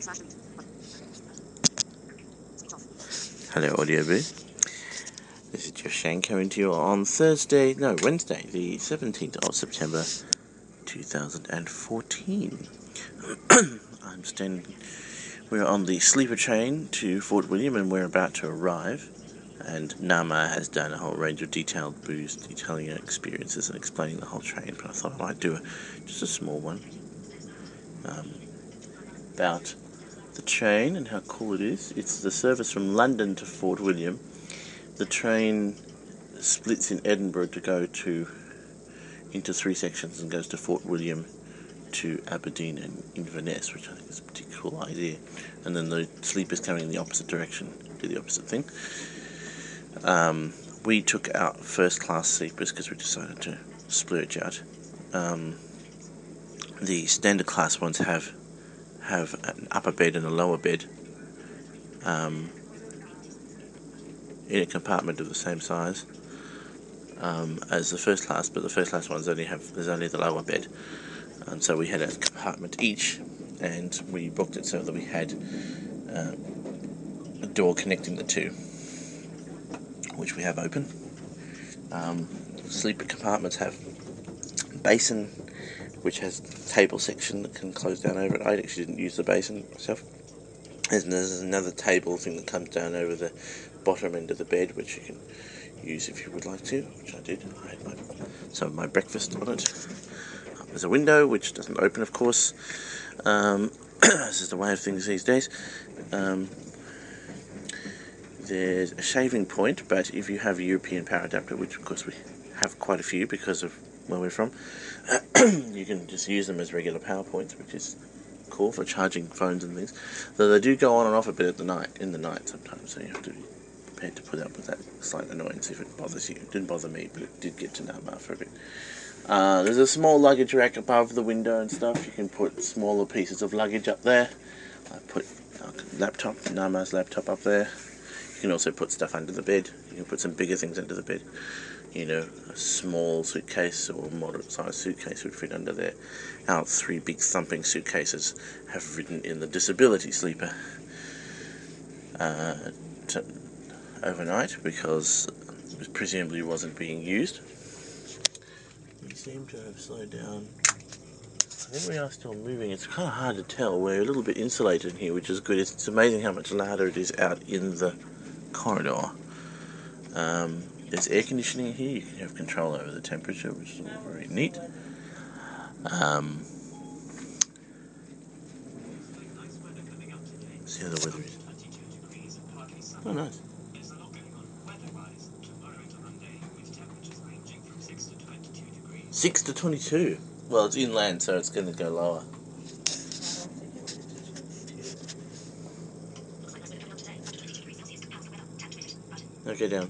Hello, Audio Boo. This is Jeff Shane coming to you on Wednesday, the 17th of September 2014. We're on the sleeper train to Fort William and we're about to arrive. And Nama has done a whole range of detailed boos, detailing her experiences and explaining the whole train. But I thought I might do just a small one about the train and how cool it is. It's the service from London to Fort William. The train splits in Edinburgh to go into three sections and goes to Fort William, to Aberdeen and Inverness, which I think is a pretty cool idea. And then the sleepers coming in the opposite direction do the opposite thing. We took out first class sleepers because we decided to splurge out. The standard class ones have an upper bed and a lower bed in a compartment of the same size as the first class, but the first class ones there's only the lower bed, and so we had a compartment each, and we booked it so that we had a door connecting the two, which we have open. Sleeper compartments have a basin which has a table section that can close down over it. I actually didn't use the basin myself. There's another table thing that comes down over the bottom end of the bed, which you can use if you would like to, which I did. I had some of my breakfast on it. There's a window which doesn't open, of course. This is the way of things these days. There's a shaving point, but if you have a European power adapter, which of course we have quite a few because of where we're from, you can just use them as regular power points, which is cool for charging phones and things. Though they do go on and off a bit in the night sometimes, so you have to be prepared to put up with that slight annoyance if it bothers you. It didn't bother me, but it did get to Nama for a bit. There's a small luggage rack above the window and stuff. You can put smaller pieces of luggage up there. I put Nama's laptop up there. You can also put stuff under the bed. You can put some bigger things under the bed. A small suitcase or a moderate-sized suitcase would fit under there. Our three big thumping suitcases have ridden in the disability sleeper overnight because it presumably wasn't being used. We seem to have slowed down. I think we are still moving. It's kind of hard to tell. We're a little bit insulated in here, which is good. It's amazing how much louder it is out in the corridor. There's air conditioning here. You can have control over the temperature, which is all very neat. See how the weather is. Oh, nice. 6 to 22. Well, it's inland, so it's going to go lower. Okay, down.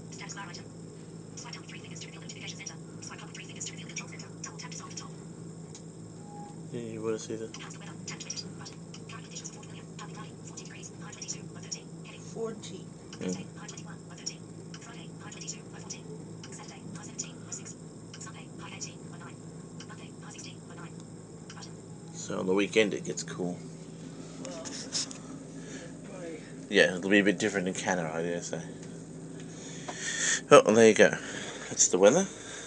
Yeah, you want to see that? 40. Mm. So on the weekend it gets cool. Yeah, it'll be a bit different in Canada, I dare say. Oh, well, there you go. That's the weather.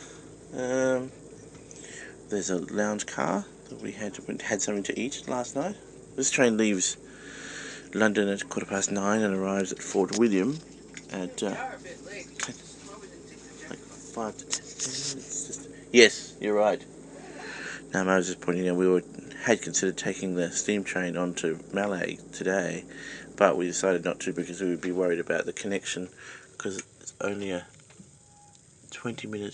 There's a lounge car that we had something to eat last night. This train leaves London at 9:15 and arrives at Fort William at like 5 to 10 minutes. Yes, you're right. Now, I was just pointing out we had considered taking the steam train onto Malé today, but we decided not to because we would be worried about the connection, because it's only a 20-minute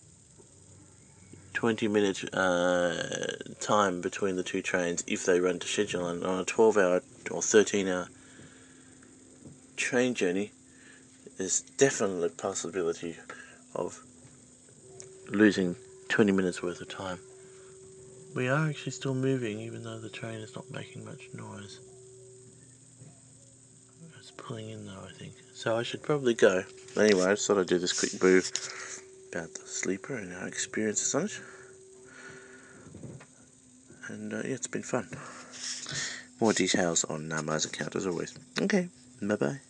time between the two trains if they run to schedule, and on a 12-hour or 13-hour train journey there's definitely a possibility of losing 20 minutes worth of time. We are actually still moving even though the train is not making much noise. It's pulling in though, I think. So I should probably go. Anyway, I just thought I'd do this quick boo about the sleeper and our experiences on it. And yeah, it's been fun. more details on Nama's account as always. Okay, bye-bye.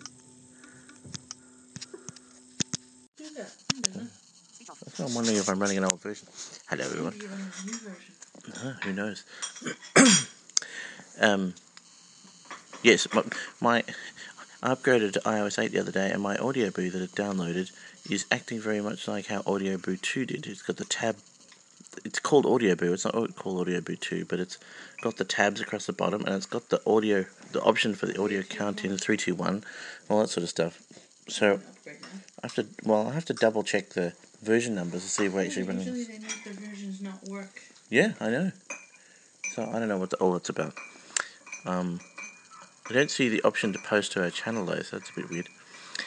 I'm wondering if I'm running an old version. Hello everyone. Maybe you're running a new version. Who knows? Yes, my I upgraded to iOS 8 the other day, and my Audio Boo that it downloaded is acting very much like how Audio Boo 2 did. It's got the tab. It's called Audio Boo. It's not called Audio Boo 2, but it's got the tabs across the bottom, and it's got the option for the audio count in 3, 2, 1, all that sort of stuff. So I have to double check the version numbers to see if we're actually running. Usually they make the versions not work. Yeah, I know. So I don't know what all it's about. I don't see the option to post to our channel though, so that's a bit weird.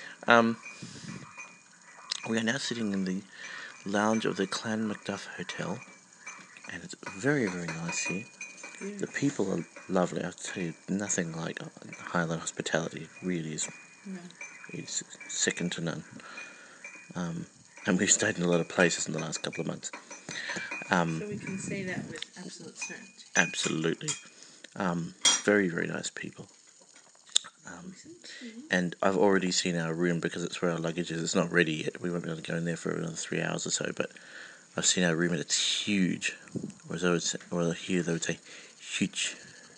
We are now sitting in the lounge of the Clan Macduff Hotel, and it's very, very nice here. The people are lovely. I'll tell you, nothing like Highland hospitality. It really is. No. It's second to none. And we've stayed in a lot of places in the last couple of months. So we can say that with absolute certainty. Absolutely. Very, very nice people. And I've already seen our room because it's where our luggage is. It's not ready yet. We won't be able to go in there for another 3 hours or so. But I've seen our room and it's huge. Here they would say huge.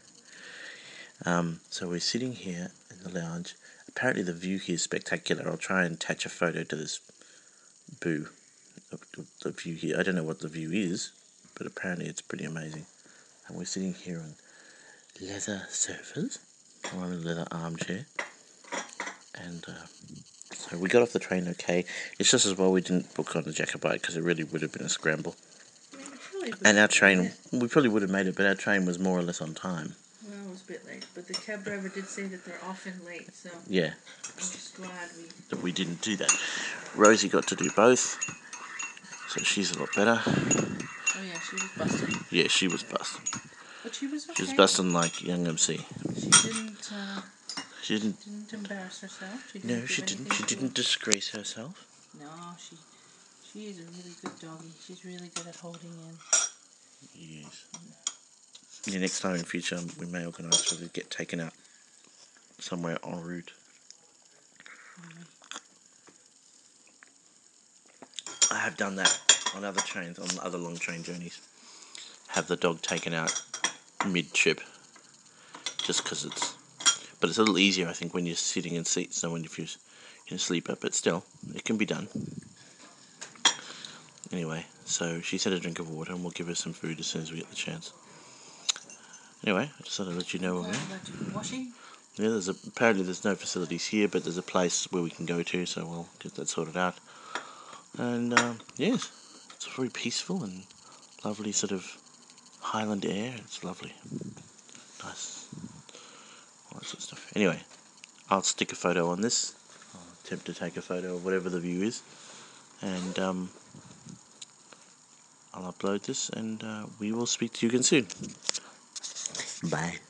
So we're sitting here in the lounge. Apparently the view here is spectacular. I'll try and attach a photo to this boo. The view here. I don't know what the view is, but apparently it's pretty amazing. And we're sitting here on leather sofas. I'm in a leather armchair. And so we got off the train okay. It's just as well we didn't book on the Jacobite because it really would have been a scramble. And our train, we probably would have made it, but our train was more or less on time. Well, it was a bit late, but the cab driver did say that they're often late, so yeah, I'm just glad that we didn't do that. Rosie got to do both, so she's a lot better. Oh yeah, she was busting. Yeah, she was busting. But she was okay. She was busting like young MC. She didn't embarrass herself. No, she didn't. She didn't disgrace herself. No, she is a really good doggy. She's really good at holding in. Yes. Yeah, next time in future, we may organise for her to get taken out somewhere en route. I have done that on other trains, on other long train journeys. Have the dog taken out mid-trip, just because it's... But it's a little easier, I think, when you're sitting in seats than when if you're in a sleeper, but still, it can be done. Anyway, so she's had a drink of water, and we'll give her some food as soon as we get the chance. Anyway, I just thought I'd let you know where we are. Washing? Yeah, apparently there's no facilities here, but there's a place where we can go to, so we'll get that sorted out. And, yes, it's very peaceful and lovely sort of Highland air. It's lovely. Nice. All that sort of stuff. Anyway, I'll stick a photo on this. I'll attempt to take a photo of whatever the view is. And, I'll upload this, and we will speak to you again soon. Bye.